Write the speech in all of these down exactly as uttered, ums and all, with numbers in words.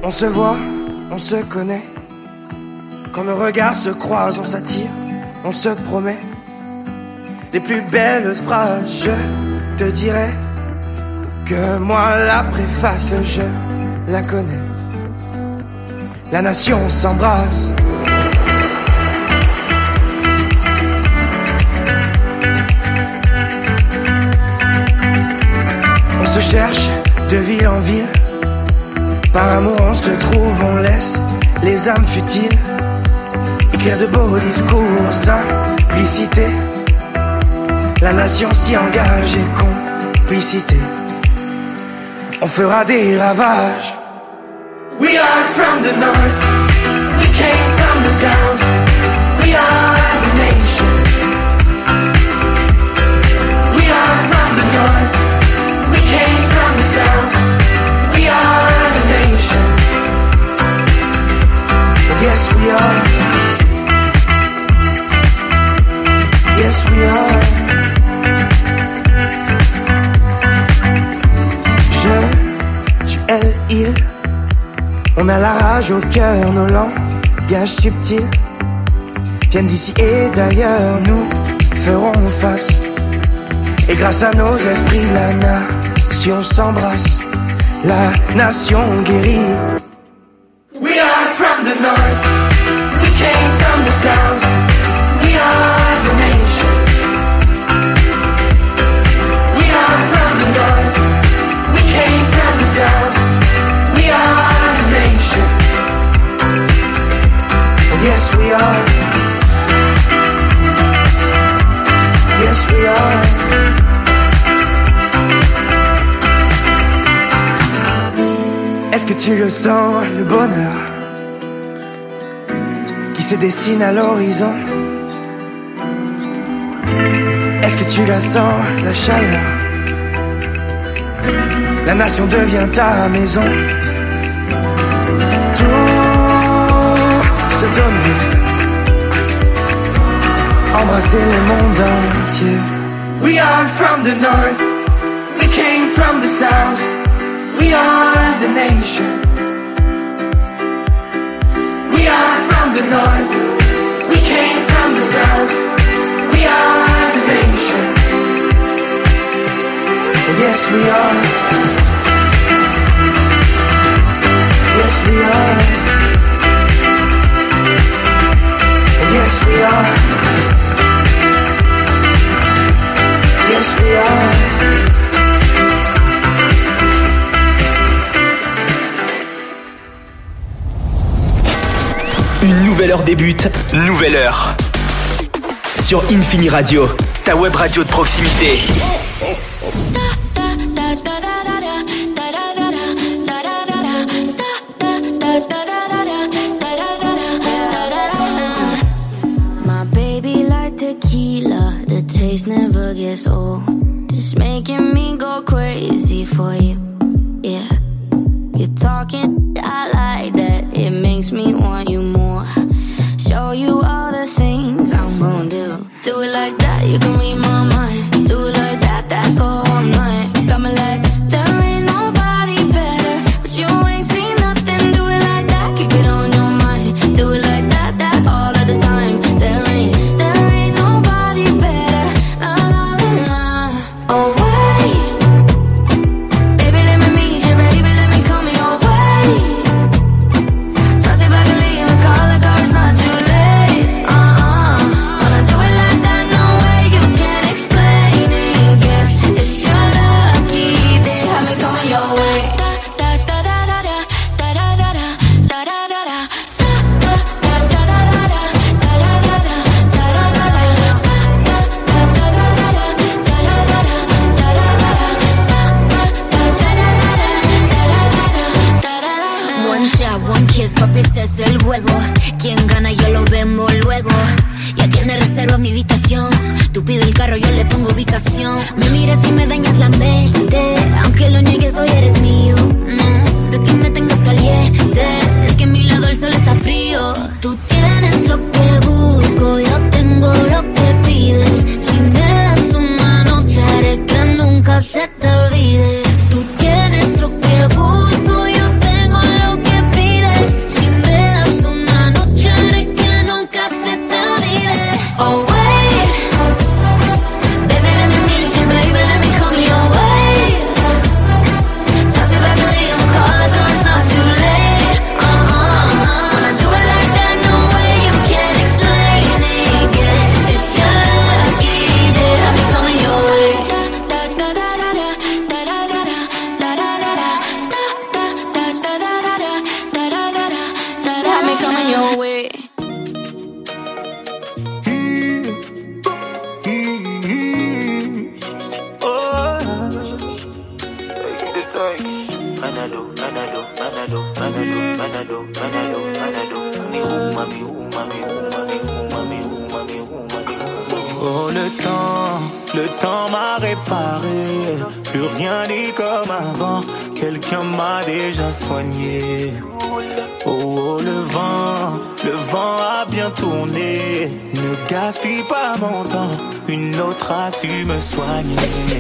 On se voit, on se connaît. Quand nos regards se croisent, on s'attire, on se promet les plus belles phrases. Je te dirai que moi la préface, je la connais. La nation s'embrasse. On se cherche de ville en ville. Par amour on se trouve, on laisse les âmes futiles écrire de beaux discours, simplicité. La nation s'y engage et complicité. On fera des ravages. We are from the north, we came from the south. We are the nation. We are from the north, we came from the south. We are the nation. Yes we are. Yes we are. Je, tu, elle, il. On a la rage au cœur, nos langages subtils viennent d'ici et d'ailleurs, nous ferons face. Et grâce à nos esprits, la nation s'embrasse, la nation guérit. We are from the north, we came from the south. We are the nation. We are from the north, we came from the south. We are the nation. Yes we are. Yes we are. Est-ce que tu le sens, le bonheur qui se dessine à l'horizon? Est-ce que tu la sens, la chaleur? La nation devient ta maison. Tout se donner, embrasser le monde entier. We are from the north, we came from the south. We are the nation. We are from the north, we came from the south. We are the nation. Yes we are. Yes we are. Yes we are. Yes we are. Une nouvelle heure débute, nouvelle heure. Sur Infini Radio, ta web radio de proximité. My baby like tequila, the taste never gets old. It's making me go crazy for you, yeah. You're talking, I like that, it makes me want you more. Show you all the things I'm gon' do. Do it like that, you can read my mind. Do it like that, that go all night. Got me like, there ain't nobody better, but you ain't seen nothing. Do it like that, keep it on your mind. Do it like that, that all of the time. There ain't, there ain't nobody better. La la la la. Oh wait, baby let me meet you, baby let me come your way. Touch it back and leave and call the car, it's not too late. Uh-uh, wanna do it like that, no way you can explain it. Guess it's your lucky day, have me coming your way. Da da da da da da da da da da da da da da da da da da da One shot, one kiss, papi, ese es el juego. Quien gana ya lo vemos luego. Ya tiene reserva mi habitación. Tú pides el carro, yo le pongo ubicación. Me miras y me dañas la mente. Aunque lo niegues, hoy eres mío. No, no es que me tengas caliente, es que a mi lado el sol está frío. Tú tienes lo que busco, yo tengo lo que pides. Si me das una noche, haré que nunca se te olvide. Tú tienes lo que busco, yo tengo lo que pides. Panado, Panado, Panado, Panado, Panado, Panado, Panado. Mami, ou, mami, ou, mami, ou, mami, ou, mami, ou, mami, ou, mami, ou. Oh, le temps, le temps m'a réparé. Plus rien n'est comme avant. Quelqu'un m'a déjà soigné. Oh, oh, le vent, le vent a bien tourné. Ne gaspille pas mon temps. Une autre a su me soigner.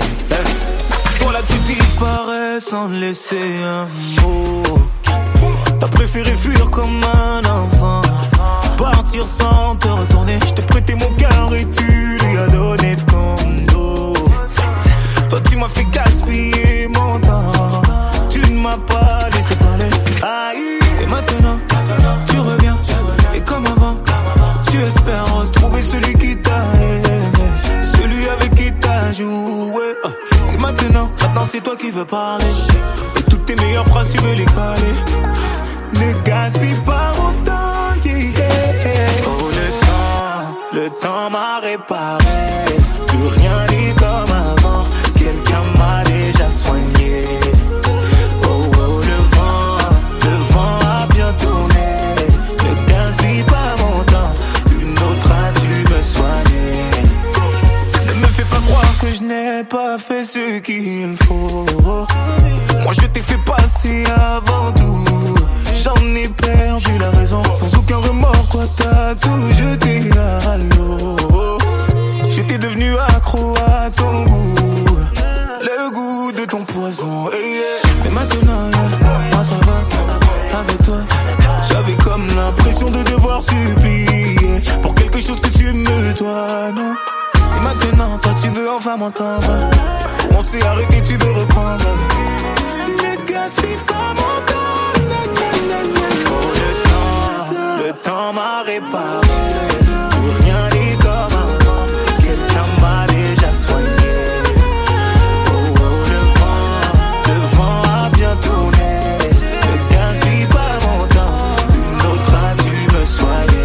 Toi là tu disparais sans laisser un mot. T'as préféré fuir comme un enfant, partir sans te retourner. Je t'ai prêté mon cœur et tu lui as donné ton dos. Toi tu m'as fait gaspiller mon temps. Tu ne m'as pas laissé parler. Aïe. Et maintenant tu reviens. Et comme avant tu espères retrouver celui qui t'a aimé, celui avec qui t'as joué. Et maintenant, maintenant c'est toi qui veux parler. Et toutes tes meilleures phrases tu veux les caler. Ne gaspille pas mon temps, yeah, yeah. Oh le temps, le temps m'a réparé. Plus rien n'est comme avant. Quelqu'un m'a déjà soigné. Oh oh le vent, le vent a bien tourné. Ne gaspille pas mon temps. Une autre a su me soigner. Ne me fais pas croire que je n'ai pas fait ce qu'il faut. Moi je t'ai fait passer avant tout. J'en ai perdu la raison. Sans aucun remords, toi t'as tout jeté à l'eau. J'étais devenu accro à ton goût, le goût de ton poison, hey, yeah. Et maintenant, yeah, moi ça va, avec toi j'avais comme l'impression de devoir supplier pour quelque chose que tu me dois, non. Et maintenant, toi tu veux enfin m'entendre. On s'est arrêté, tu veux reprendre. Ne gaspille pas mon temps. Oh le temps, le temps m'a réparé. Plus rien n'est comme avant. Quelqu'un m'a déjà soigné. Oh oh le vent, le vent a bien tourné. Ne gaspille pas mon temps. Une autre a su me soigner.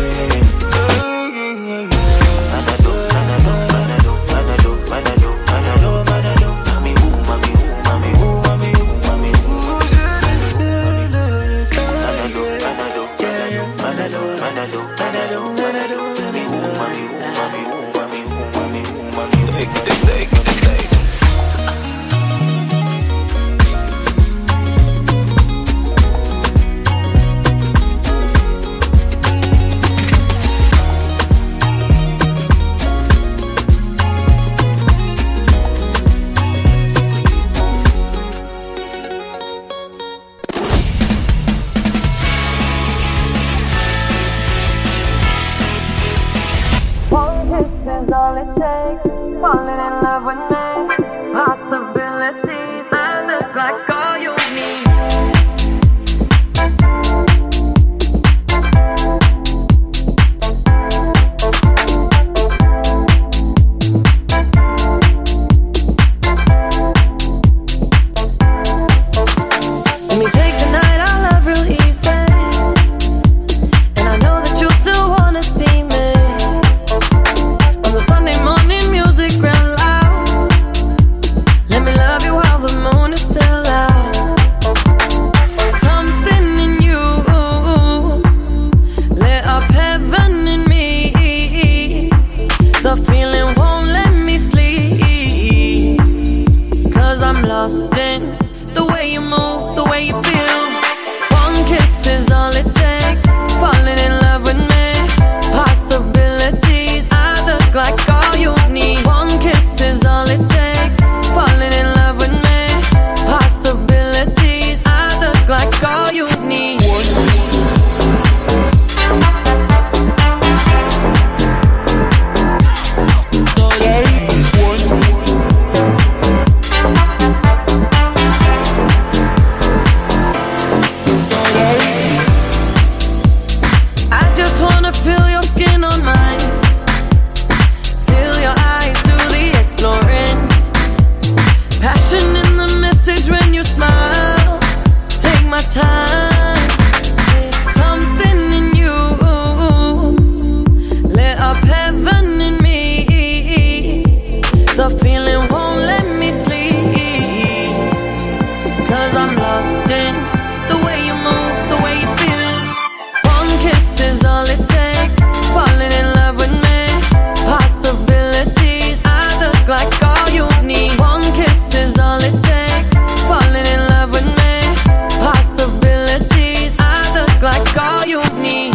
I'm lost in the way you move, the way you feel. One kiss is all it takes. Falling in love with me. Possibilities, I look like all you need. One kiss is all it takes. Falling in love with me. Possibilities, I look like all you need.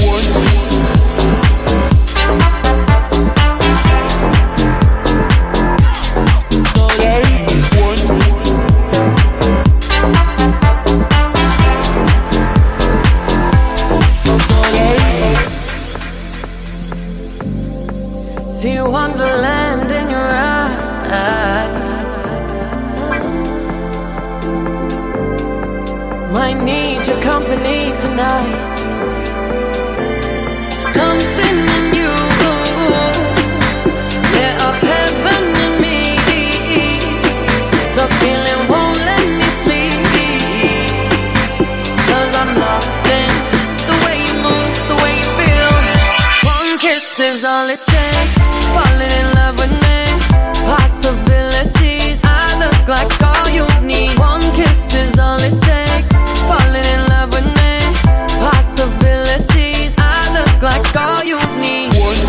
See wonderland in your eyes. Might need your company tonight. Something in you, lit up heaven in me. The feeling won't let me sleep. Cause I'm lost in the way you move, the way you feel. One kiss is all it takes. Falling in love with me. Possibilities, I look like all you need. One kiss is all it takes. Falling in love with me. Possibilities, I look like all you need.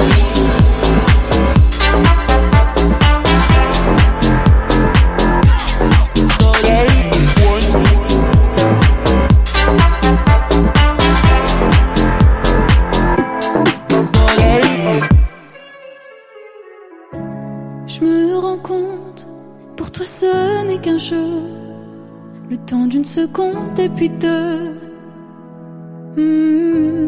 Je me rends compte, pour toi ce n'est qu'un jeu. Le temps d'une seconde et puis deux. Mmh.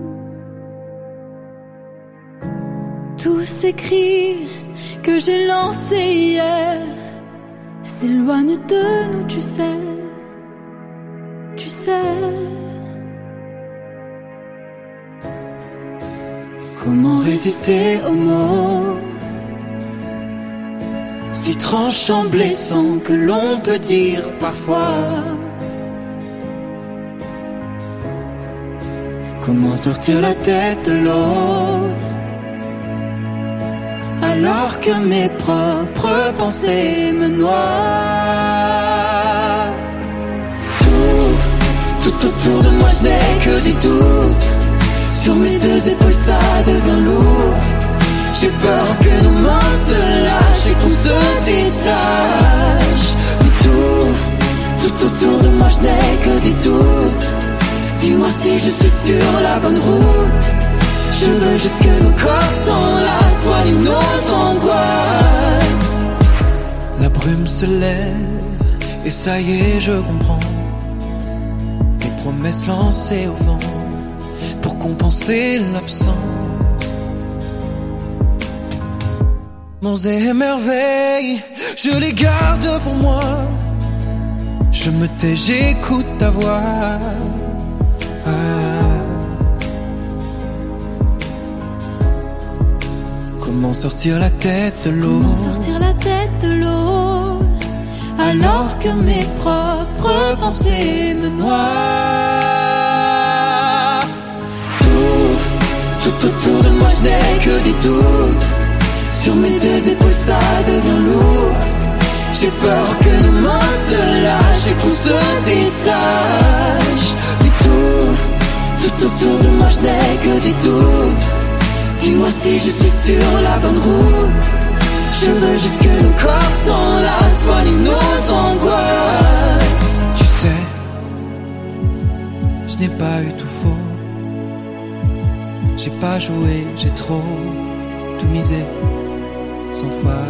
Tous ces cris que j'ai lancés hier s'éloignent de nous, tu sais. Tu sais. Comment résister aux mots si tranchant, blessant que l'on peut dire parfois? Comment sortir la tête de l'eau alors que mes propres pensées me noient? Tout, tout autour de moi je n'ai que des doutes. Sur mes deux épaules ça devient lourd. J'ai peur que nos mains se lâchent et qu'on se détache. Tout, tout autour de moi je n'ai que des doutes. Dis-moi si je suis sur la bonne route. Je veux juste que nos corps s'enlacent, soignent nos angoisses. La brume se lève et ça y est je comprends. Les promesses lancées au vent pour compenser l'absence. Monts et merveilles, je les garde pour moi. Je me tais, j'écoute ta voix. Ah. Comment sortir la tête de l'eau? Comment sortir la tête de l'eau alors que mes propres pensées me noient? Tout, tout autour de moi je n'ai que des doutes. Sur mes deux épaules ça devient lourd. J'ai peur que nos mains se lâchent et qu'on se détache. Mais tout, tout autour de moi je n'ai que des doutes. Dis-moi si je suis sur la bonne route. Je veux juste que nos corps s'enlacent, soignent nos angoisses. Tu sais, je n'ai pas eu tout faux. J'ai pas joué, j'ai trop tout misé sans foi.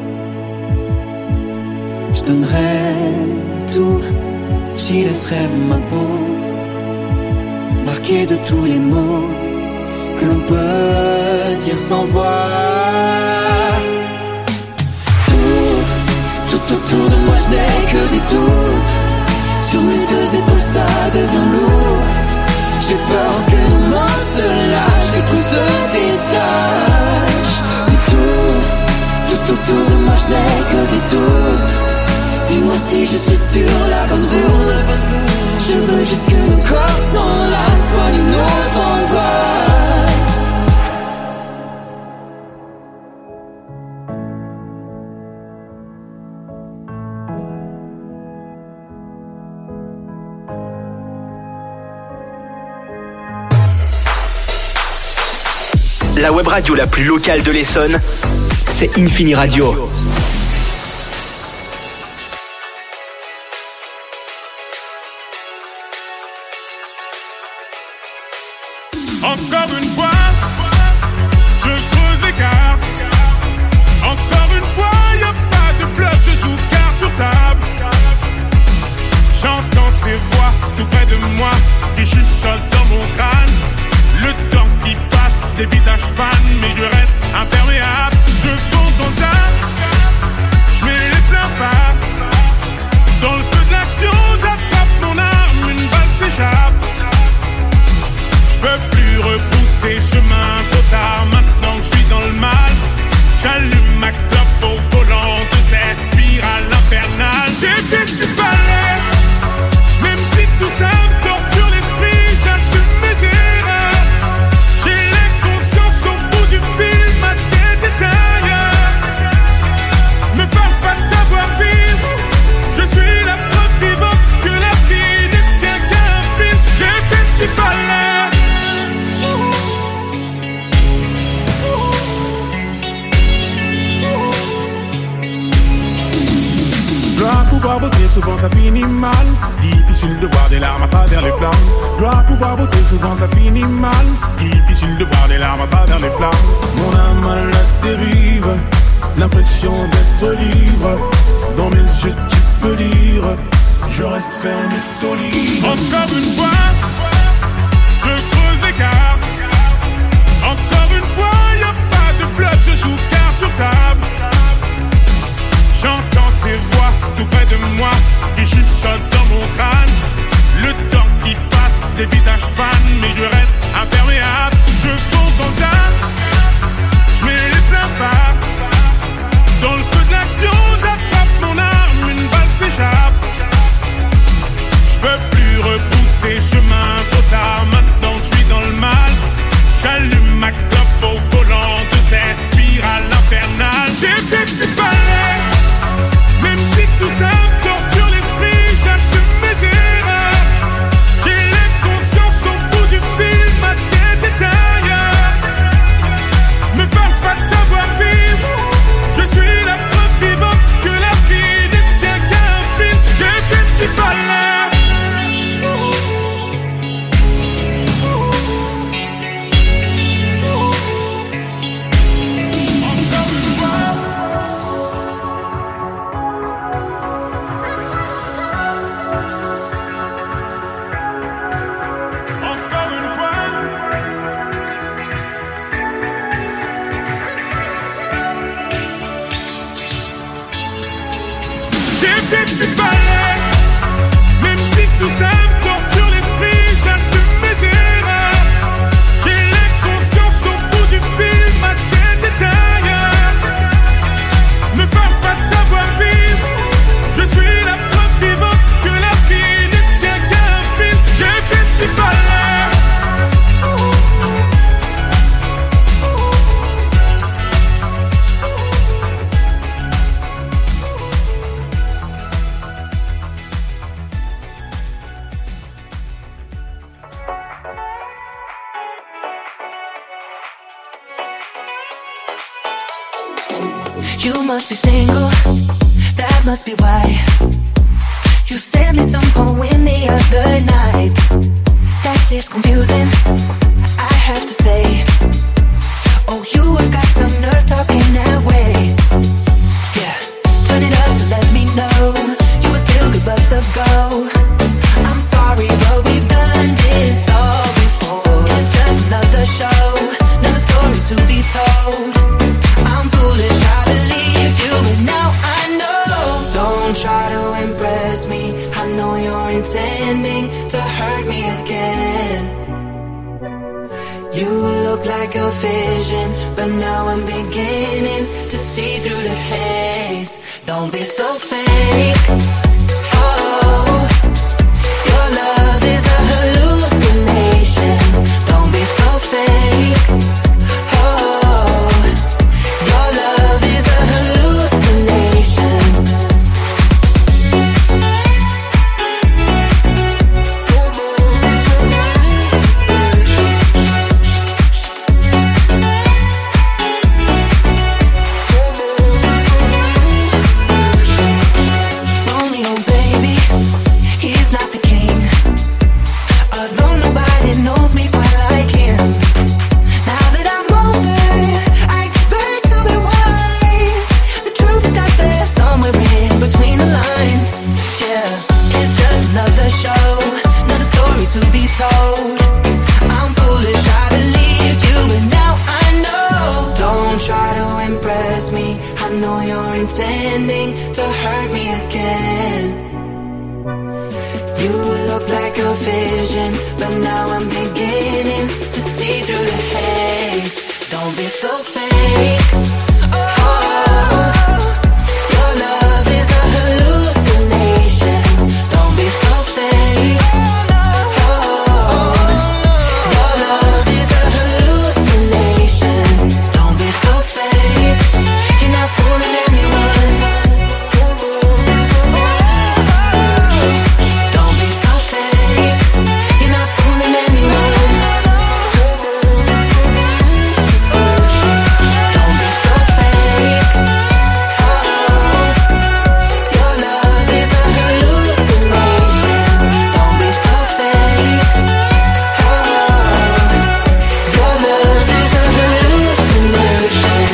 Je donnerai tout, j'y laisserai ma peau, marquée de tous les mots que l'on peut dire sans voix. Tout, tout autour de moi je n'ai que des doutes. Sur mes deux épaules ça devient lourd. J'ai peur que nos mains se lâchent et qu'on se détache. Mais tout, tout autour de moi je n'ai que des doutes. Dis-moi si je suis sur la bonne route. Je veux juste que nos corps s'enlacent, soignent nos angoisses. La web radio la plus locale de l'Essonne, c'est Infini Radio. Encore une fois, je creuse l'écart. Encore une fois, y a pas de bluff, je joue carte sur table. J'entends ces voix tout près de moi qui chuchotent dans mon crâne. Le temps qui passe, les visages fans, mais je reste imperméable. Je fonce dans le tas, je mets les pleins phares. Dans le feu de l'action, j'attrape mon arme, une balle s'échappe. Je peux plus repousser chemin trop tard, maintenant que je suis dans le mal. J'allume ma clope au volant de cette spirale infernale. J'ai fait ce qu'il fallait, même si tout ça me torture l'esprit, j'assume mes erreurs. J'ai l'inconscience au bout du fil, ma tête est ailleurs. Me parle pas de savoir vivre, je suis la preuve vivante que la vie ne tient qu'à un fil. J'ai fait ce qu'il fallait. Dois pouvoir voter, souvent ça finit mal. Difficile de voir des larmes à travers les flammes. Dois pouvoir voter, souvent ça finit mal. Difficile de voir des larmes à travers les flammes. Mon âme à la dérive, l'impression d'être libre. Dans mes yeux tu peux lire, je reste ferme et solide. Encore une fois, je creuse l'écart. Encore une fois, y a pas de bluff, je joue carte sur table. J'entends ces voix tout près de moi qui chuchotent dans mon crâne. Le temps qui passe, les visages fans, mais je reste imperméable. Je fonce dans le tas, je mets les pleins phares. Dans le feu de l'action, j'attrape mon arme, une balle s'échappe. Je peux plus repousser chemin trop tard, maintenant que je suis dans le mal. J'allume ma clope au volant de cette spirale infernale. J'ai fait ce qu'il fallait, même si tout ça me torture l'esprit, j'assume mes erreurs. J'ai l'inconscience au bout du fil, ma tête est ailleurs. Me parle pas de savoir vivre, je suis la preuve vivante que la vie ne tient qu'à un fil. J'ai fait ce qu'il fallait. J'ai fait ce qu'il fallait, même si tout ça me torture l'esprit, j'assume mes erreurs. J'ai l'inconscience au bout du fil, ma tête est ailleurs. Me parle pas de savoir vivre, je suis la preuve vivante que la vie ne tient qu'à un fil. J'ai fait ce qu'il fallait. You must be single, that must be why you sent me some poem the other night. That shit's confusing, I have to say. Oh, you have got some nerve talking that way. Yeah, turn it up to let me know you would still give us a go. I'm sorry, but we've done this all before. It's just another show, another story to be told. I'm foolish, I believed you, but now I know. Don't try to impress me, I know you're intending to hurt me again. You look like a vision, but now I'm beginning to see through the haze. Don't be so fake. Oh, your love is a hallucination. Don't be so fake. another show, another story to be told. I'm foolish, I believed you, but now I know. Don't try to impress me, I know you're intending to hurt me again. You look like a vision, but now I'm beginning to see through the haze. Don't be so fake. Oh, your love is a hallucination. Don't be so fake. Oh, your love is a hallucination. Don't be so fake. You're not fooling anyone. Don't be so fake. You're not fooling anyone. Don't be so fake. Oh, your love is a hallucination. Don't be so fake. Oh, your love is a hallucination.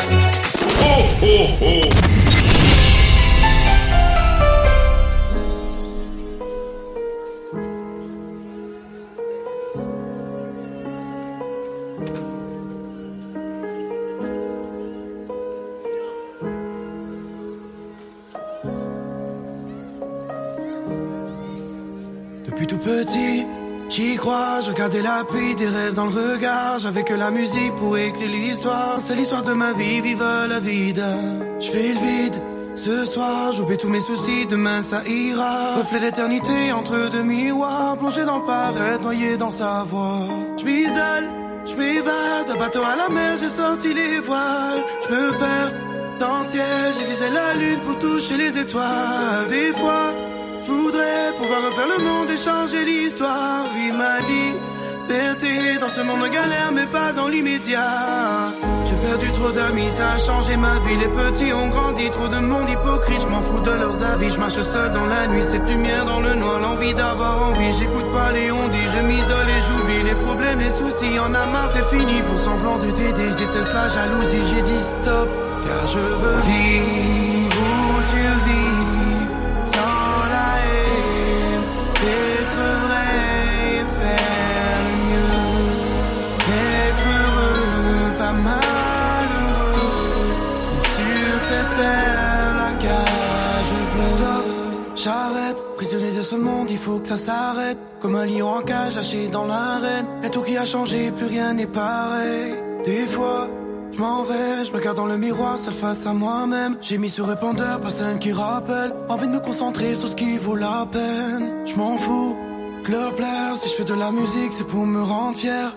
Depuis tout petit, j'y crois, je regardais la pluie, des rêves dans le regard. J'avais que la musique pour écrire l'histoire. C'est l'histoire de ma vie, vive la vide. Je fais le vide, ce soir, j'oublie tous mes soucis, demain ça ira. Reflet d'éternité entre deux miroirs, plongé dans le paraître, noyé dans sa voix. Je m'isole, je m'évade, un bateau à la mer, j'ai sorti les voiles. Je me perds dans le ciel, j'ai visé la lune pour toucher les étoiles. Des fois, je voudrais pouvoir refaire le monde et changer l'histoire. Vivre ma liberté dans ce monde de galère, mais pas dans l'immédiat. J'ai perdu trop d'amis, ça a changé ma vie. Les petits ont grandi, trop de monde hypocrite. Je m'en fous de leurs avis, je marche seul dans la nuit. C'est lumière dans le noir, l'envie d'avoir envie. J'écoute pas les ondits, je m'isole et j'oublie les problèmes, les soucis. En a marre, c'est fini, font semblant de t'aider. Je déteste la jalousie, j'ai dit stop, car je veux vivre ou survivre sans la haine. Être vrai, faire le mieux. Être heureux, pas malheureux. Sur cette terre, la cage bleue. Stop, j'arrête. Prisonnier de ce monde, il faut que ça s'arrête. Comme un lion en cage, haché dans l'arène. Y'a tout qui a changé, plus rien n'est pareil. Des fois, je m'en vais, je me regarde dans le miroir, seul face à moi-même. J'ai mis sur répondeur, personne qui rappelle. Envie de me concentrer sur ce qui vaut la peine. Je m'en fous, que leur plaire. Si je fais de la musique, c'est pour me rendre fier.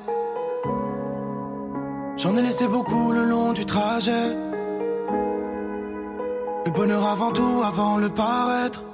J'en ai laissé beaucoup le long du trajet. Le bonheur avant tout, avant le paraître.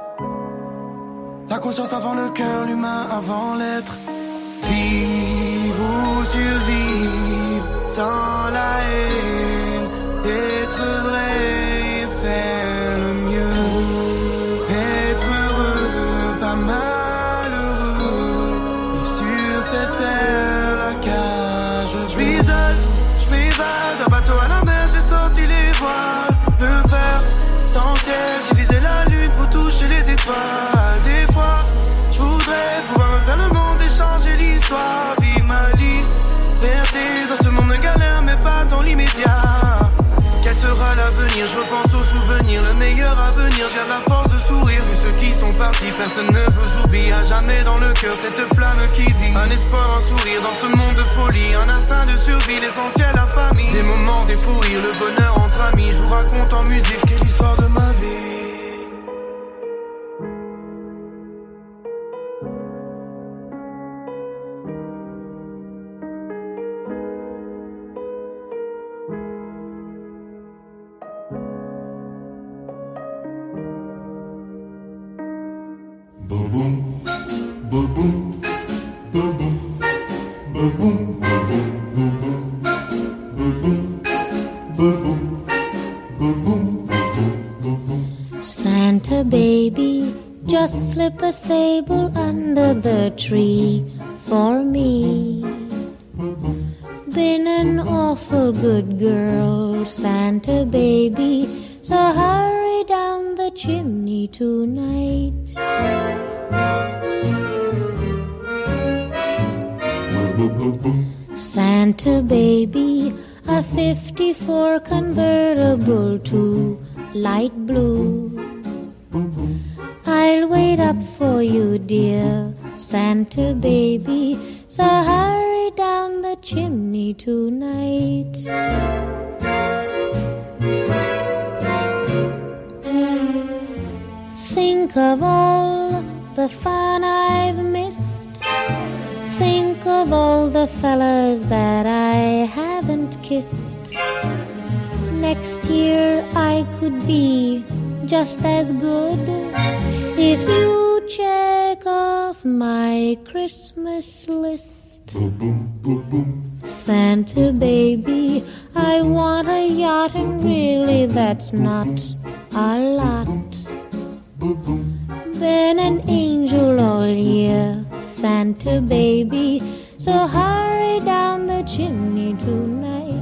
La conscience avant le cœur, l'humain avant l'être. Vivre ou survivre sans la haine. Être vrai, faire le mieux. Être heureux, pas malheureux. Vivre sur cette terre, la cage. Je m'isole, je m'évade, un bateau à la mer, j'ai sorti les voiles. Me perds dans le ciel, j'ai visé la lune pour toucher les étoiles. Des fois, je voudrais pouvoir refaire le monde et changer l'histoire. Vivre ma liberté dans ce monde de galère, mais pas dans l'immédiat. Quel sera l'avenir? Je repense aux souvenirs, le meilleur avenir. J'ai la force de sourire, vu ceux qui sont partis. Personne ne vous oublie, à jamais dans le cœur cette flamme qui vit. Un espoir, un sourire dans ce monde de folie. Un instinct de survie, l'essentiel la famille. Des moments, des fous rires, le bonheur entre amis. Je vous raconte en musique, quelle histoire de ma vie. Santa baby, just slip a sable under the tree for me. Been an awful good girl, Santa baby, so hurry down the chimney tonight. Santa baby, a fifty-four convertible to light blue. I'll wait up for you, dear Santa baby, so hurry down the chimney tonight. Think of all the fun I've missed. Think of all the fellas that I haven't kissed. Next year I could be just as good if you check off my Christmas list. Santa baby, I want a yacht, and really that's not a lot. Been an angel all year, Santa baby, so hurry down the chimney tonight.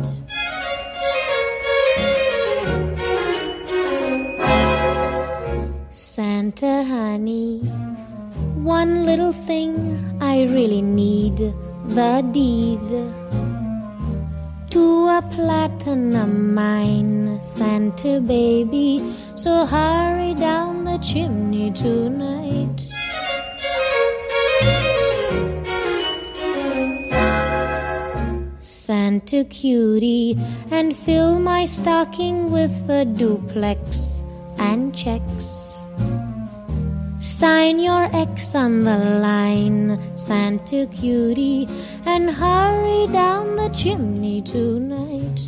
Santa honey, one little thing I really need, the deed to a platinum mine, Santa baby, so hurry down the chimney tonight. Santa cutie, and fill my stocking with a duplex and checks. Sign your X on the line, Santa cutie, and hurry down the chimney tonight.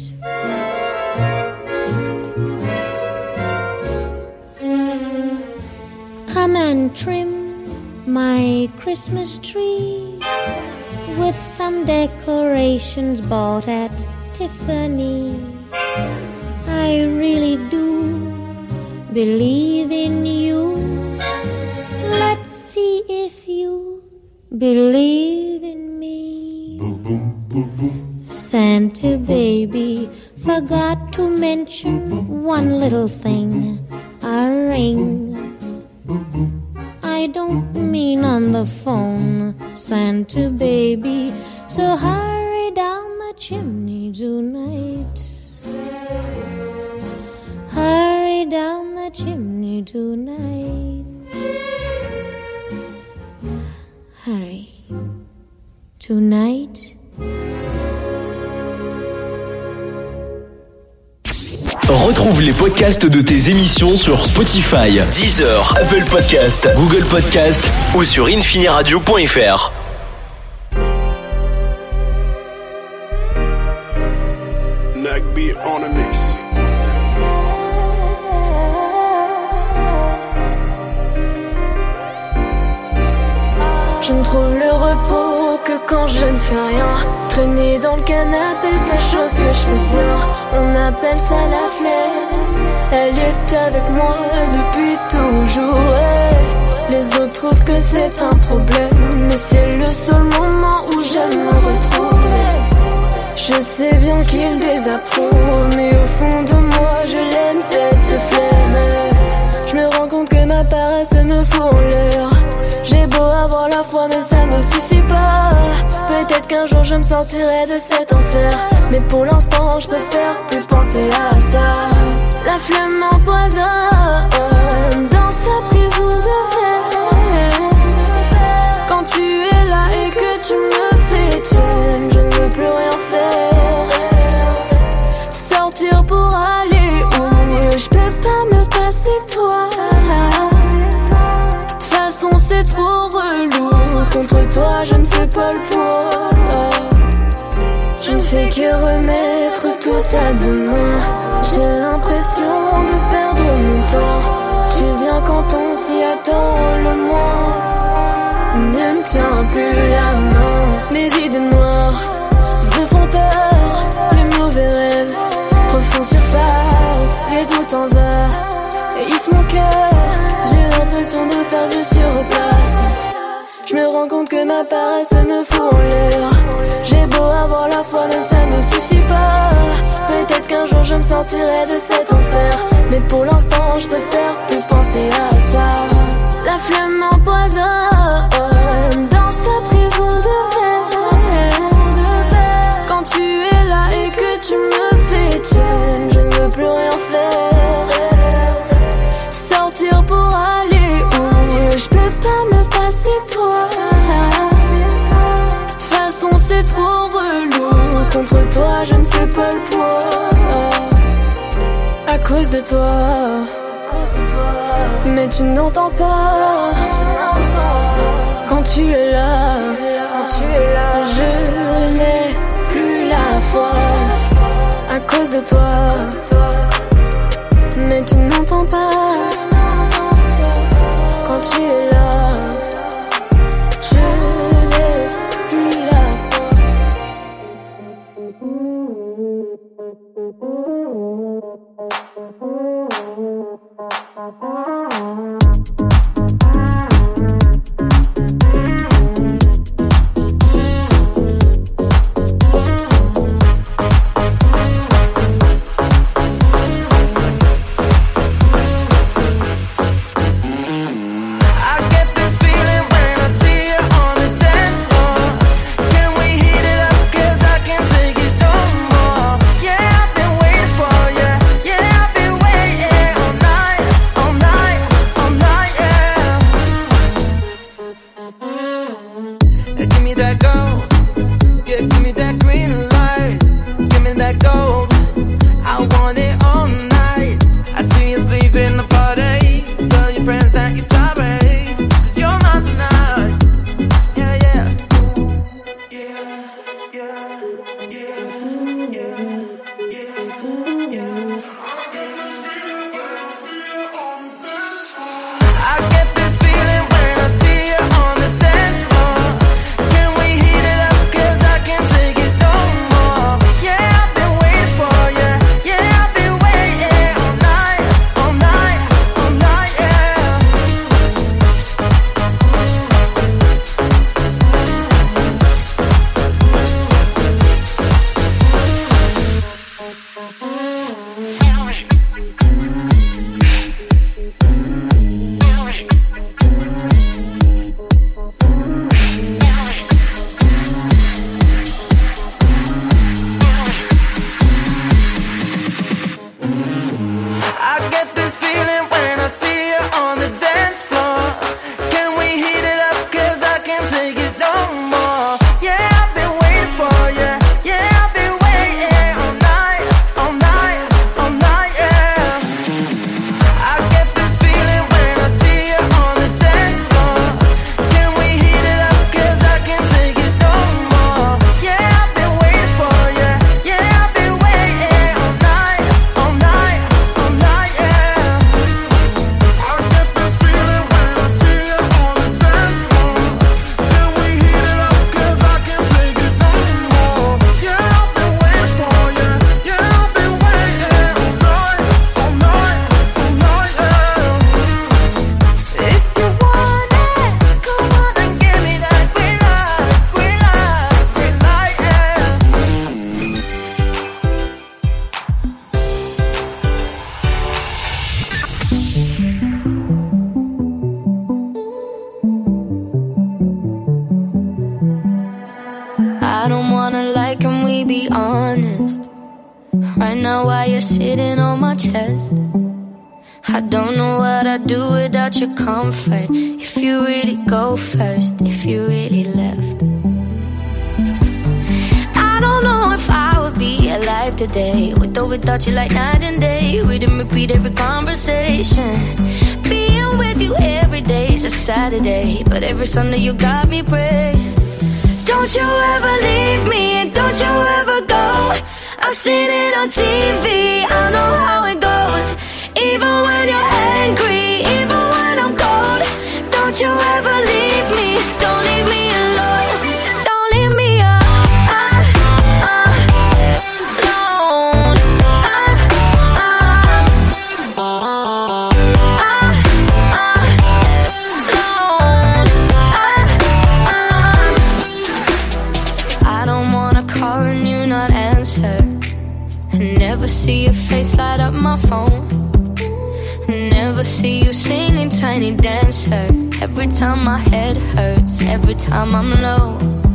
Come and trim my Christmas tree with some decorations bought at Tiffany. I really do believe in you. Let's see if you believe in me. Santa baby, forgot to mention one little thing, a ring. I don't mean on the phone, Santa baby, so hurry down the chimney tonight. Hurry down the chimney tonight. Hurry. Tonight. Retrouve les podcasts de tes émissions sur Spotify, Deezer, Apple Podcast, Google Podcast ou sur infiniradio point f r. Nagby on a mix. Je ne trouve le repos que quand je ne fais rien. Traîner dans le canapé, c'est chose que je fais bien. On appelle ça la flemme. Elle est avec moi depuis toujours. Ouais. Les autres trouvent que c'est un problème, mais c'est le seul moment où j'aime me retrouver. Je sais bien qu'il désapprouvent, mais au fond de moi je l'aime cette flemme. Je me rends compte que ma paresse me fout en l'air. J'ai beau avoir la foi mais ça ne suffit pas. Peut-être qu'un jour je me sortirai de cet enfer, mais pour l'instant je préfère plus penser à ça. La flemme m'empoisonne dans sa prise de verre. Quand tu es là et que tu me fais tienne, je ne veux plus rien faire. Sortir pour aller où je peux pas me passer de toi. C'est trop relou, contre toi je ne fais pas le poids. Je ne fais que remettre tout à demain. J'ai l'impression de perdre mon temps. Tu viens quand on s'y attend le moins. Ne me tiens plus la main. Mes idées noires me font peur. Les mauvais rêves refont surface. Les doutes en vain et hissent mon cœur. J'ai l'impression de faire du surplace. Je me rends compte que ma paresse me fout en l'air. J'ai beau avoir la foi mais ça ne suffit pas. Peut-être qu'un jour je me sortirai de cet enfer, mais pour l'instant je préfère plus penser à ça. La flemme m'empoisonne dans sa prison de verre. Quand tu es là et que tu me fais tienne, je ne veux plus rien faire. Sortir pour aller où je peux pas me passer de toi. De toute façon c'est trop relou, contre toi je ne fais pas le poids. À cause de toi, mais tu n'entends pas. Quand tu es là, quand tu es là, je n'ai plus la foi. À cause de toi, mais tu n'entends pas. Quand tu es là, je n'ai plus la foi. I don't know what I'd do without your comfort. If you really go first, if you really left. I don't know if I would be alive today, with or without you like night and day. We didn't repeat every conversation. Being with you every day is a Saturday, but every Sunday you got me praying. Don't you ever leave me, and don't you ever go. I've seen it on T V, I know how it goes. Even when you're angry, even when I'm cold. Don't you ever leave me, don't leave me alone. Don't leave me alone. I don't wanna call and you not answer, and never see your face light up my phone. ever see you singing Tiny Dancer. Every time my head hurts, every time I'm low.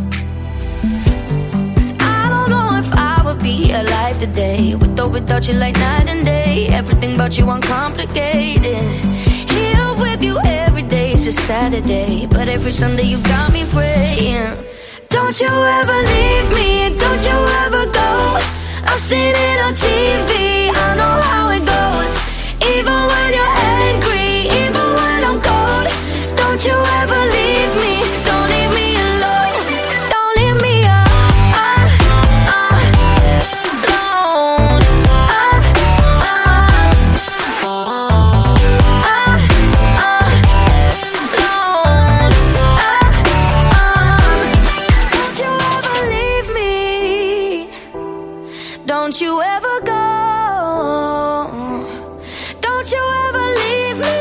Cause I don't know if I would be alive today, with or without you like night and day. Everything about you uncomplicated. Here with you every day is a Saturday, but every Sunday you got me praying. Don't you ever leave me, don't you ever go. I've seen it on T V, I know how it goes. Even when you're angry, even when I'm cold. Don't you ever leave me, don't leave me alone. Don't leave me alone. Don't you ever leave me. Don't you ever go. Don't you ever leave me.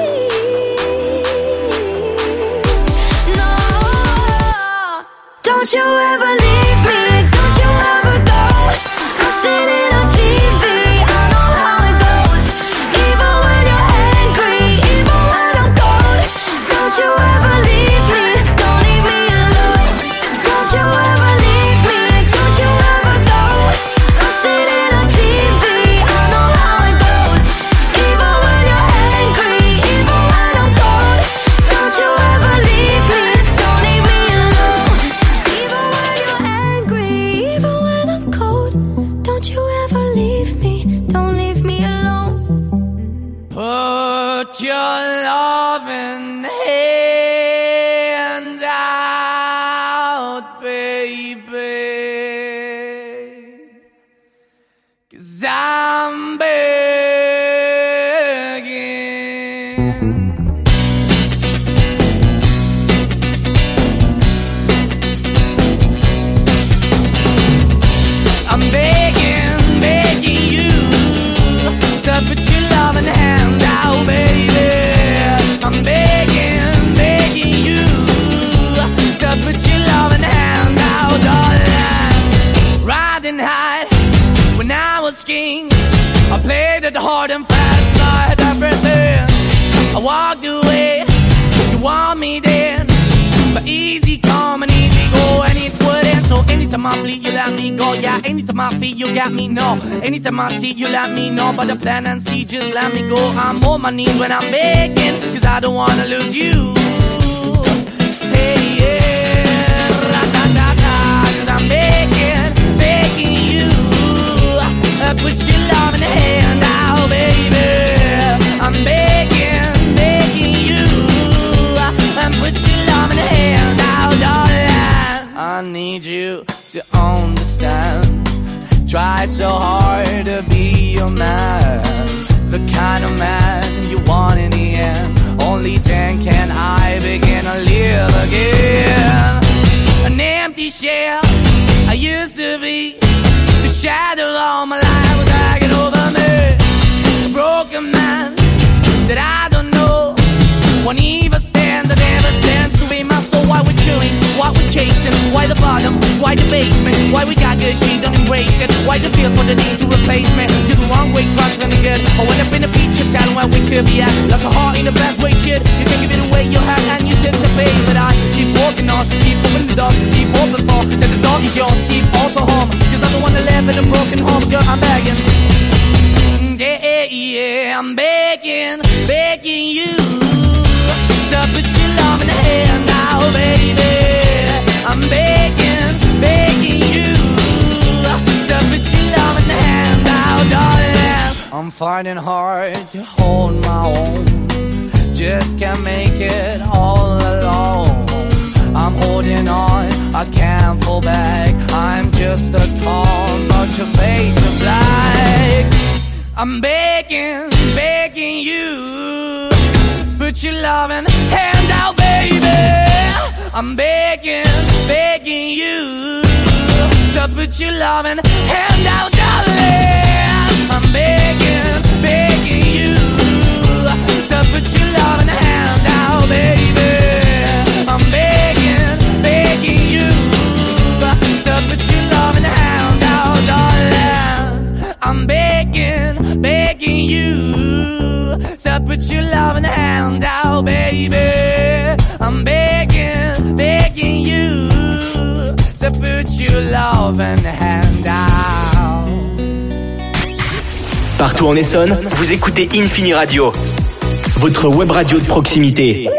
No. Don't you ever leave me. Don't you ever go. I've seen it on T V. I know how it goes. Even when you're angry, even when I'm cold. Don't you ever leave me. Don't leave me alone. Don't you ever leave me. Don't you ever go. I've seen it on T V. I know how it goes. Even when you're angry, even when I'm cold. Don't you ever leave me. Don't leave me alone. Even when you're angry, even when I'm cold. Don't you ever leave me. Don't leave me alone. Put your loving hand out, baby. 'Cause I'm begging. I'm begging, begging you to put your loving hand out, baby. I'm begging, begging you to put your loving hand out, darling. Riding high when I was king, I played it hard and fast, 'cause I had everything. I walked away, you want me then, but easy come and easy go, and it wouldn't. So anytime I bleed, you let me go. Yeah, anytime I feel, you got me, no. Anytime I see, you let me know. But the plan and see, just let me go. I'm on my knees when I'm begging, 'cause I don't wanna lose you. Hey, yeah, ra-da-da-da, 'cause I'm begging, begging you. Uh, put your love in the hand out, baby. I'm begging, begging you. Uh, and put your love in the hand out, darling. I need you to understand. Try so hard to be your man, the kind of man you want in the end. Only then can I begin to live again. An empty shell I used to be, the shadow all my life was hanging over me. A broken man that I don't know, won't even stand, that never stands to be my soul. Why we're chilling, why we're chasing, why the bottom, why the basement, why we got good, she don't embrace it. Why the feel for the need to replace me? You're the wrong way, trying to the good. I went up in the feature, telling where we could be at. Like a heart in the best way, shit. You can give it away, you have, and you take the bait. But I keep walking on, keep opening the door, keep open for that the dog is yours, keep also home. 'Cause I don't wanna live in a broken home, girl, I'm begging. Yeah, yeah, I'm begging, begging you to put your love in the hand now, baby. I'm begging, begging you to put your love in the hand now, darling. I'm finding hard to hold my own, just can't make it all alone. I'm holding on, I can't fall back. I'm just a call, but your face is black. I'm begging, begging you, put your loving hand out, baby. I'm begging, begging you to put your loving hand out, darling. I'm begging, begging you to put your loving hand out, baby. I'm begging, begging you to put your loving hand out, darling. I'm begging, begging you to put your to put your love and hand out. Partout en Essonne, vous écoutez Infini Radio, votre web radio de proximité.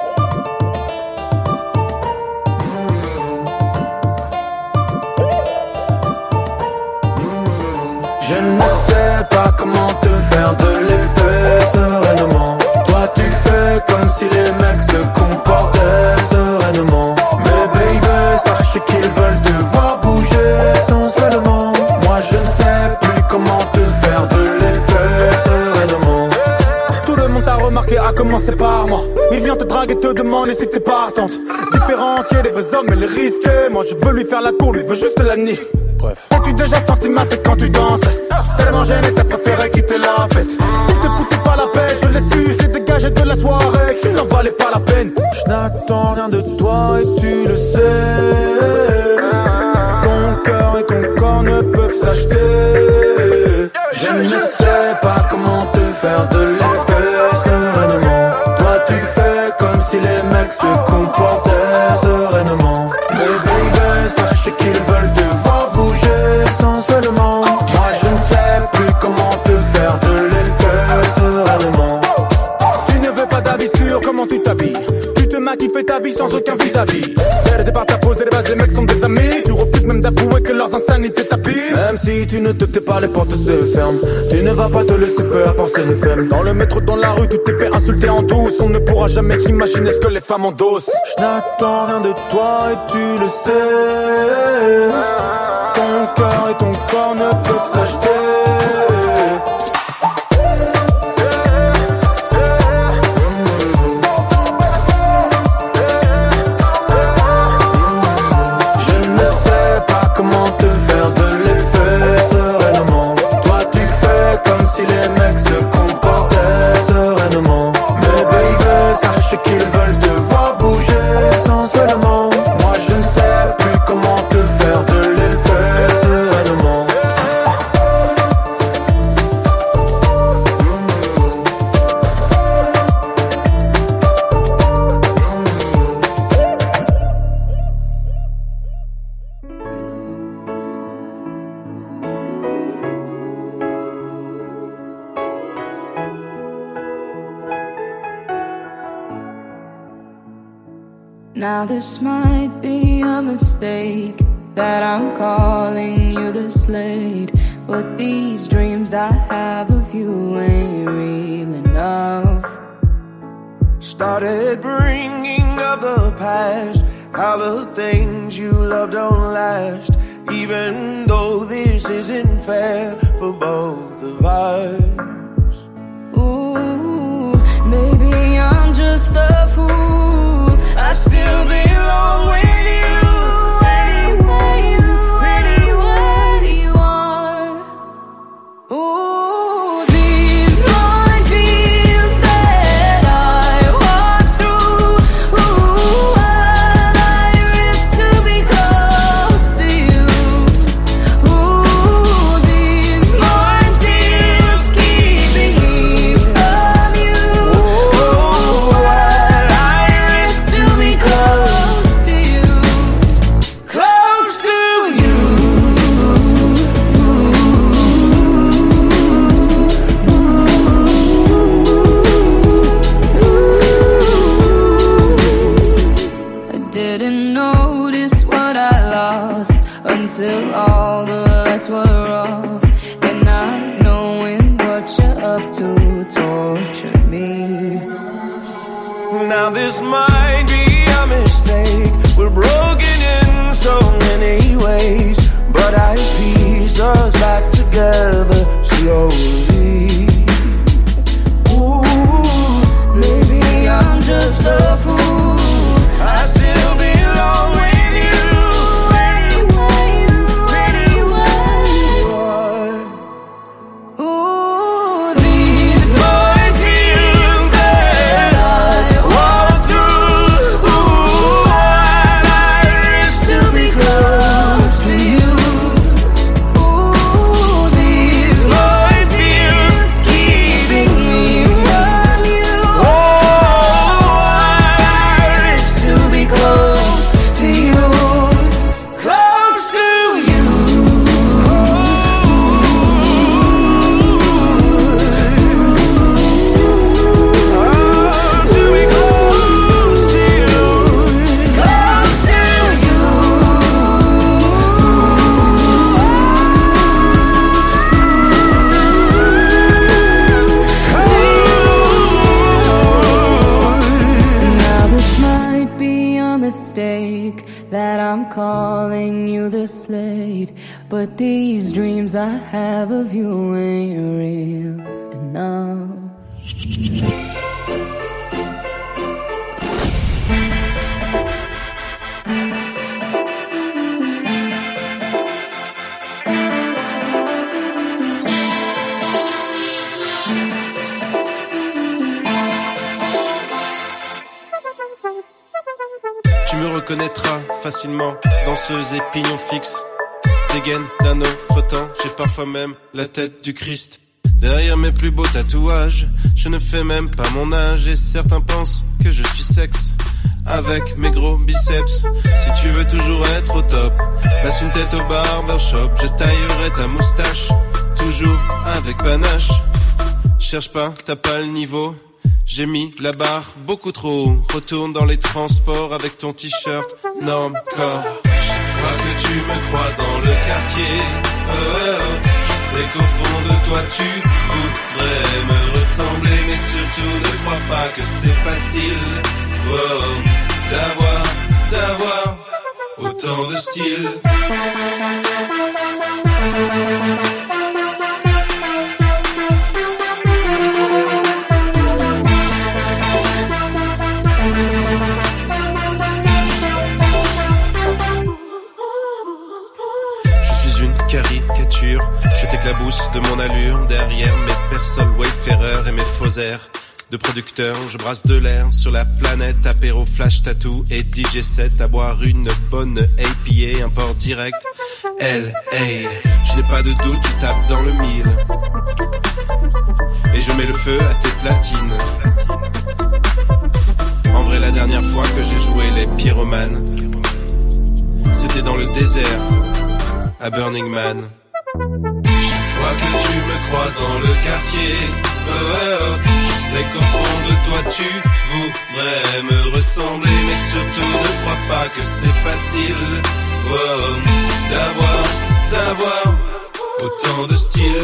Je ne sais pas comment te faire de l'effet sereinement. Toi tu fais comme si les mecs se comportaient sereinement. Mais baby, sache qu'ils veulent te voir bouger sensuellement. Moi je ne sais plus comment te faire de l'effet sereinement. Tout le monde t'a remarqué, à commencer par moi. Il vient te draguer, te demander si t'es partante. Différencier les vrais hommes et les risquer. Moi je veux lui faire la cour, lui veut juste la nier. Bref. T'es-tu déjà senti ma tête quand tu danses? Tellement gêné, t'as préféré quitter la fête. Il te foutait pas la paix, je l'ai su, je l'ai dégagé de la soirée. Qu'il n'en valait pas la peine. Je n'attends rien de toi et tu le sais. Ton cœur et ton corps ne peuvent s'acheter. Je ne sais pas comment te faire de l'effet sereinement. Toi tu fais comme si les mecs se comportaient sereinement. Mais baby, sache qu'ils veulent te voir bouger sensuellement. Moi je ne sais plus comment te faire de l'effet sereinement. Tu ne veux pas d'avis sur comment tu t'habilles. Tu te maquilles, fais ta vie sans aucun vis-à-vis. Dès le départ t'as posé les bases, les mecs sont des amis. Tu refuses même d'avouer que leurs insanités t'habillent. Même si tu ne te tais pas, les portes se ferment. Tu ne vas pas te laisser faire par ces femmes. Dans le métro, dans la rue, tu t'es fait insulter en douce. On ne pourra jamais imaginer ce que les femmes endossent. Je n'attends rien de toi et tu le sais. Ton cœur et ton corps ne peuvent s'acheter. Je ne sais pas comment te faire de l'effet sereinement. Toi tu fais comme si les mecs se comportaient sereinement. Mais baby, sache qu'ils veulent te voir bouger sensuellement. Moi je ne sais plus comment te faire de l'effet sereinement. Now this might be a mistake that I'm calling you the Slade, but these dreams I have of you ain't real enough. Started bringing up the past, how the things you love don't last, even though this isn't fair for both of us. Ooh, maybe I'm just a fool. I still belong with you, anywhere you, anywhere you are. Ooh, these minefields that I walk through. Ooh, what I risk to be close to you. Ooh, these minefields keeping me from you. Ooh, what I risk to be close to you, close to you. I didn't notice what I lost until all the lights were off, and not knowing what you're up to tortured me. Now this might be a mistake. We're broken in so many ways, but I piece us back together slowly. Ooh, maybe I'm just a fool. I still belong with you, anywhere you, anywhere you are. Ooh, these minefields that I walk through. Ooh, mistake that I'm calling you this late, but these dreams I have of you ain't real enough. Tu me reconnaîtras facilement, danseuse et pignon fixe, dégaine d'un autre temps, j'ai parfois même la tête du Christ. Derrière mes plus beaux tatouages, je ne fais même pas mon âge, et certains pensent que je suis sexe avec mes gros biceps. Si tu veux toujours être au top, passe une tête au barbershop, je taillerai ta moustache, toujours avec panache. Cherche pas, t'as pas le niveau, j'ai mis la barre beaucoup trop haut. Retourne dans les transports avec ton t-shirt normcore. Chaque fois que tu me croises dans le quartier, oh, oh, oh, je sais qu'au fond de toi tu voudrais me ressembler, mais surtout ne crois pas que c'est facile, oh, oh, d'avoir, d'avoir autant de style. Je t'éclabousse de mon allure derrière mes personnes wayfarers et mes faux airs de producteur. Je brasse de l'air sur la planète, apéro, flash, tattoo et D J set, à boire une bonne A P A, un port direct L A. Je n'ai pas de doute, je tape dans le mille et je mets le feu à tes platines. En vrai, la dernière fois que j'ai joué les pyromanes, c'était dans le désert à Burning Man. Chaque fois que tu me croises dans le quartier, oh, oh, oh, je sais qu'au fond de toi tu voudrais me ressembler, mais surtout ne crois pas que c'est facile, oh, oh, d'avoir, d'avoir autant de style.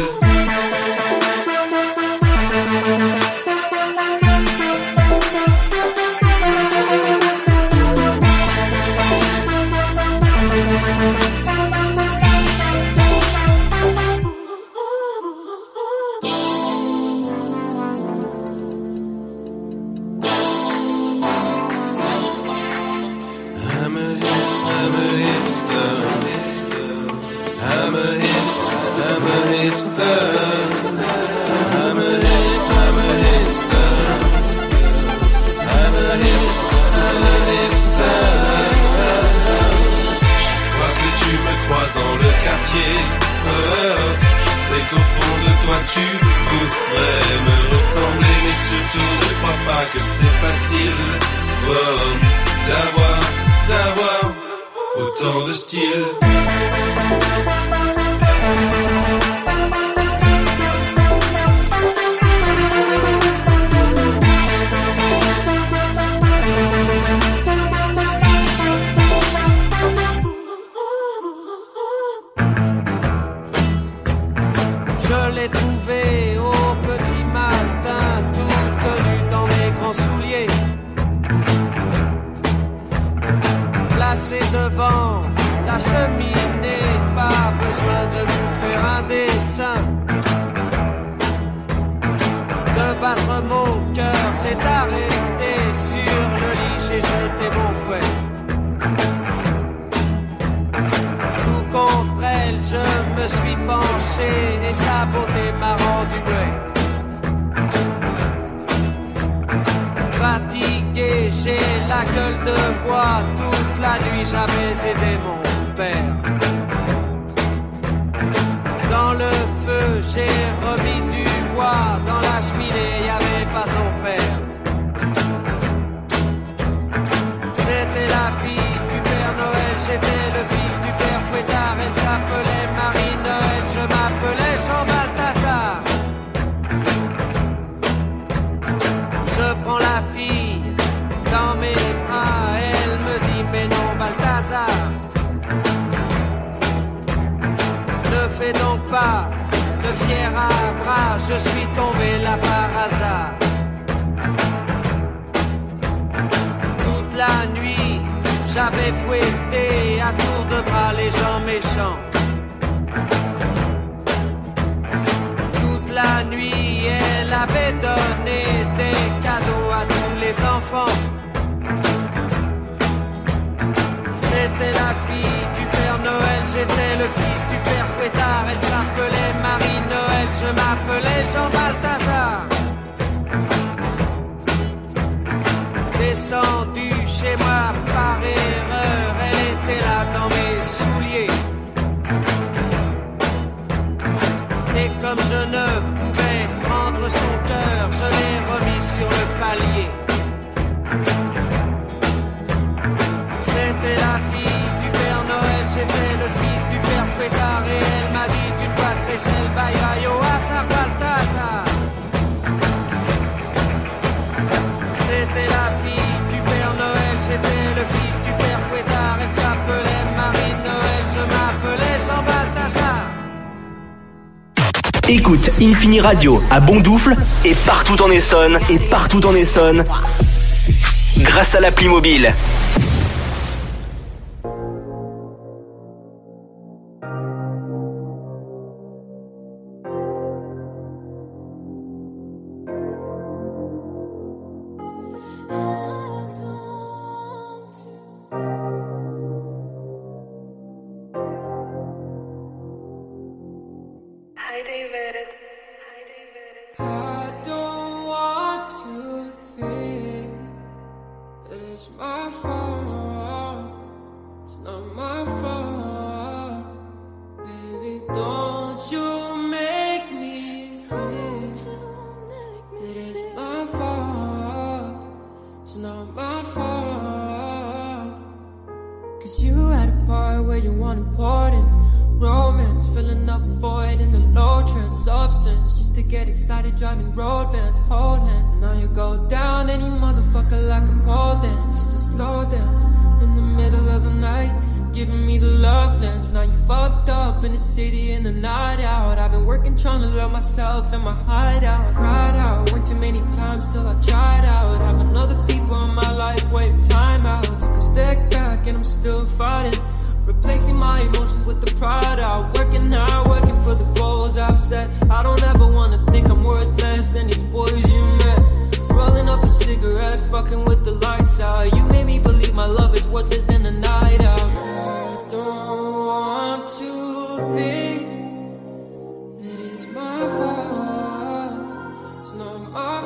j'avais fouetté à tour de bras les gens méchants. Toute la nuit, elle avait donné des cadeaux à tous les enfants. C'était la fille du Père Noël, j'étais le fils du Père Fouettard. Elle s'appelait Marie-Noël, je m'appelais Jean Balthazar. Descendue chez moi par erreur, elle était là dans mes souliers. Et comme je ne pouvais prendre son cœur, je l'ai remis sur le palier. C'était la fille du Père Noël, j'étais le fils du Père Fouettard. Et elle m'a dit tu dois te laisser le bye bye au hasard Balthazar. C'était la fille du Père Noël, j'étais le fils du Père Fouettard. Elle s'appelait Marie-Noël, je m'appelais Jean Balthazar. Écoute Infini Radio à Bondoufle et partout en Essonne et partout en Essonne grâce à l'appli mobile. Hi David. I don't want to think that it's my fault. It's not my fault. Baby, don't you make me think that it's my fault. It's not my fault. Cause you at a part where you want importance, romance, filling up a void in the low trend, substance, just to get excited, driving road vans, hold hands. Now you go down any motherfucker like a pole dance, just a slow dance in the middle of the night, giving me the love dance. Now you fucked up in the city in the night out. I've been working trying to love myself in my hideout. Cried out, went too many times till I tried out. Having other people in my life wait time out. Took a step back and I'm still fighting, replacing my emotions with the pride out. Working hard, working for the goals I've set. I don't ever wanna think I'm worth less than these boys you met. Rolling up a cigarette, fucking with the lights out. You made me believe my love is worth less than the night out. I don't want to think that it's my fault. It's not my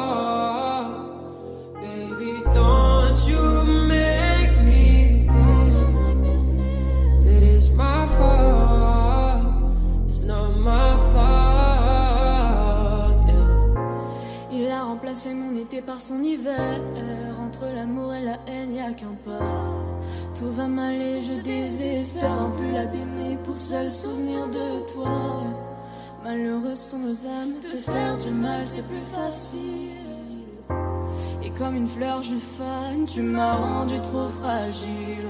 fault. Baby, don't you make me think that it's my fault. It's not my fault, yeah. Il a remplacé mon été par son hiver. Entre l'amour et la haine, y'a qu'un pas. Tout va mal et je désespère. Non plus l'abîmer pour seul souvenir de toi. Malheureux sont nos âmes, te faire du mal c'est plus facile. Et comme une fleur je fane, tu m'as rendu trop fragile.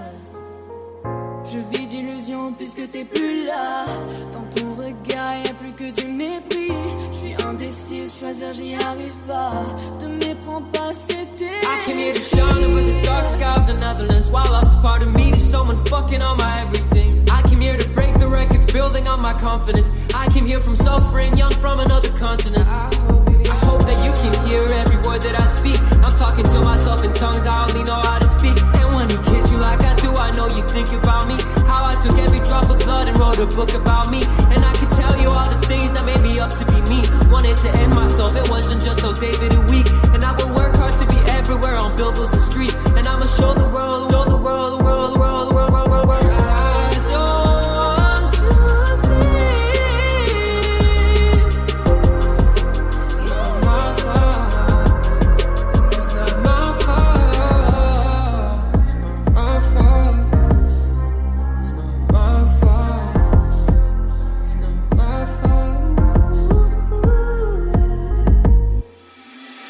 Je vis d'illusions puisque t'es plus là. Dans ton regard y'a plus que du mépris. Je suis indécise, choisir j'y arrive pas. Te méprends pas, c'était. I came here to shine with the dark sky of the Netherlands. While I lost a part of me to someone fucking on my everything. I came here to break the records, building on my confidence. I came here from suffering, young from another continent. I hope, baby, I hope that you can hear every word that I speak. I'm talking to myself in tongues I only know how to speak. And when he kiss you like I do, I know you think about me. How I took every drop of blood and wrote a book about me. And I could tell you all the things that made me up to be me. Wanted to end myself, it wasn't just oh David and weak. And I would work hard to be everywhere on billboards and streets. And I'ma show the world, show the world, the world, the world, the world, the world, the world. I don't want to think it's not my fault. It's not my fault. It's not my fault. It's not my fault. It's not my fault.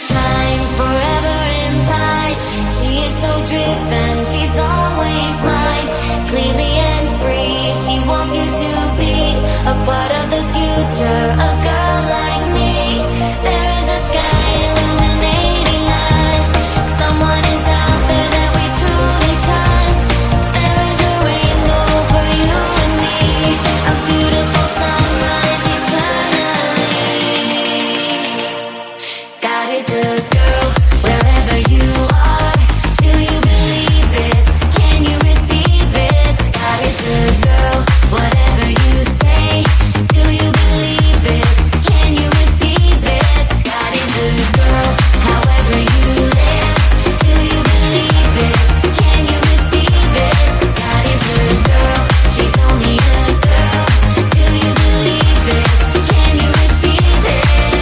shine forever inside. She is so driven, she's always mine. Clearly and free, she wants you to be a part of the future, a girl like me. There is a sky illuminating us. Someone is out there that we truly trust. There is a rainbow for you and me, a beautiful sunrise eternally. God is a girl wherever you are. Do you believe it? Can you receive it? God is a girl, whatever you say. Do you believe it? Can you receive it? God is a girl, however you live. Do you believe it? Can you receive it? God is a girl, she's only a girl. Do you believe it? Can you receive it?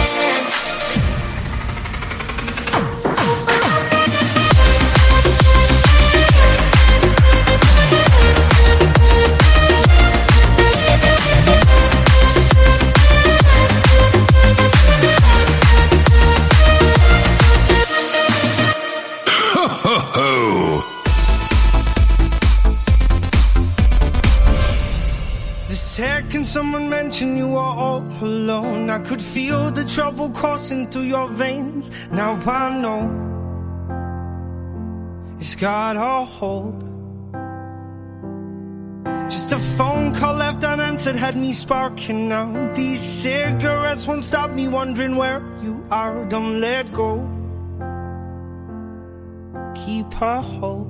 The second someone mentioned you were all alone, I could feel the trouble coursing through your veins. Now I know it's got a hold. Just a phone call left unanswered had me sparking now. These cigarettes won't stop me wondering where you are. Don't let go, keep a hold.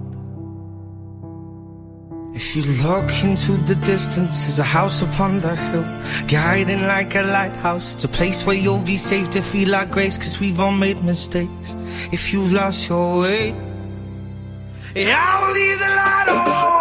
If you look into the distance, there's a house upon the hill, guiding like a lighthouse. It's a place where you'll be safe to feel our grace, cause we've all made mistakes. If you've lost your way, I will leave the light on.